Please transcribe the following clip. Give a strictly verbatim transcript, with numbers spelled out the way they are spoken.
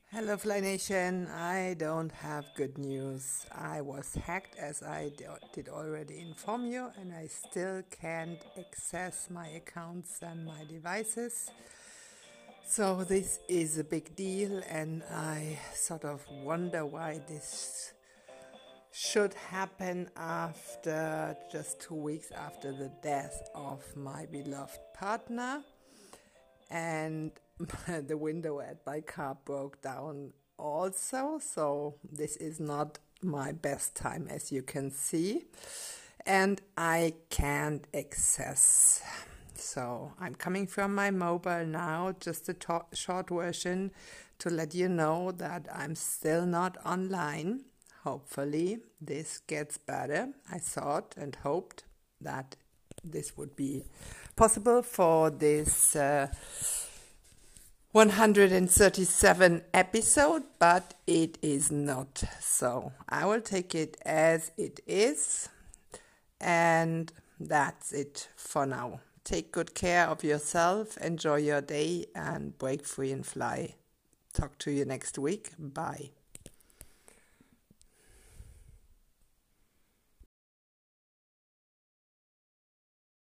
Hello, Fly Nation. I don't have good news. I was hacked, as I d- did already inform you, and I still can't access my accounts and my devices. So, this is a big deal, and I sort of wonder why this should happen after just two weeks after the death of my beloved partner. And the window at my car broke down also, so this is not my best time, as you can see, and I can't access. So I'm coming from my mobile now, just a to- short version to let you know that I'm still not online. Hopefully this gets better. I thought and hoped that this would be possible for this uh, one hundred thirty-seven episode, but it is not. So I will take it as it is, and that's it for now. Take good care of yourself, enjoy your day, and break free and fly. Talk to you next week. Bye.